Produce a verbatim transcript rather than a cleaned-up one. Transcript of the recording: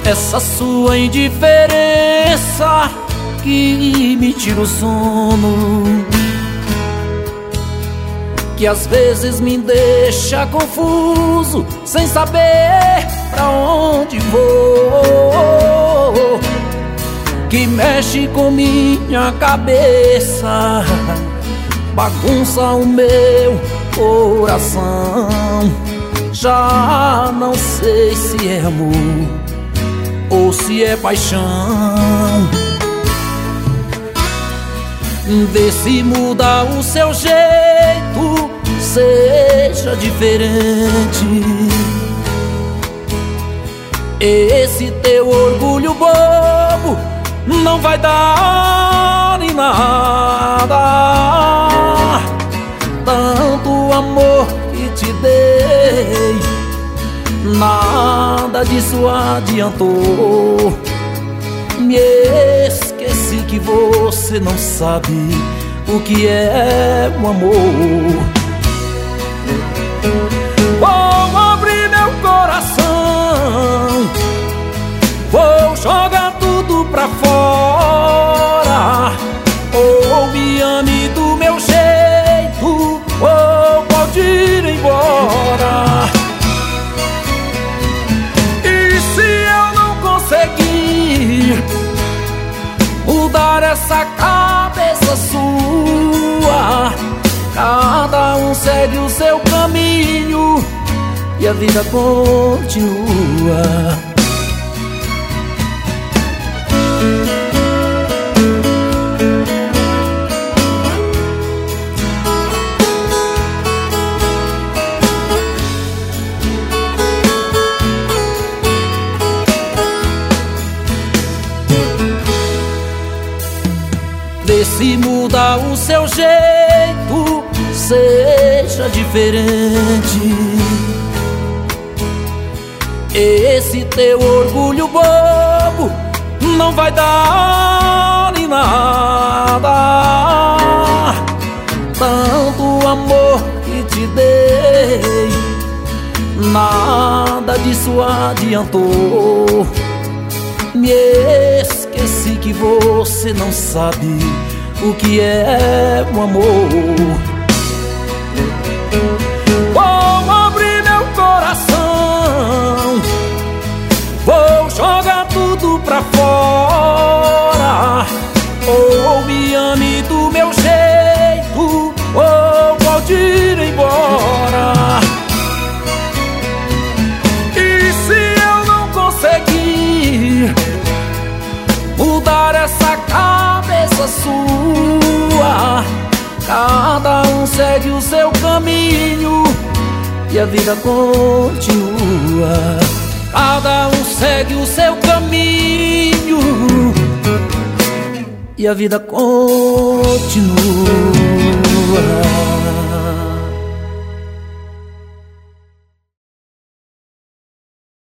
Essa sua indiferença que me tira o sono, que às vezes me deixa confuso, sem saber pra onde vou, que mexe com minha cabeça, bagunça o meu coração. Já não sei se é amor ou se é paixão. Vê se muda o seu jeito, seja diferente. Esse teu orgulho bobo não vai dar em nada. Tanto amor que te dei, nada disso adiantou. Me esqueci que você não sabe o que é o amor. Vou abrir meu coração, vou jogar tudo pra fora. Ou me ame do meu jeito, ou pode ir embora. E se eu não conseguir mudar essa cabeça sua, cada um segue o seu caminho e a vida continua. Vê se muda o seu jeito, seja diferente. Esse teu orgulho bobo não vai dar em nada. Tanto amor que te dei, nada disso adiantou. Me esqueci que você não sabe o que é o amor. Vou abrir meu coração, vou jogar tudo pra fora. Ou me ame do meu jeito, ou pode ir embora. E se eu não conseguir mudar essa cabeça sua, cada um segue o seu caminho e a vida continua. Cada um segue o seu caminho e a vida continua.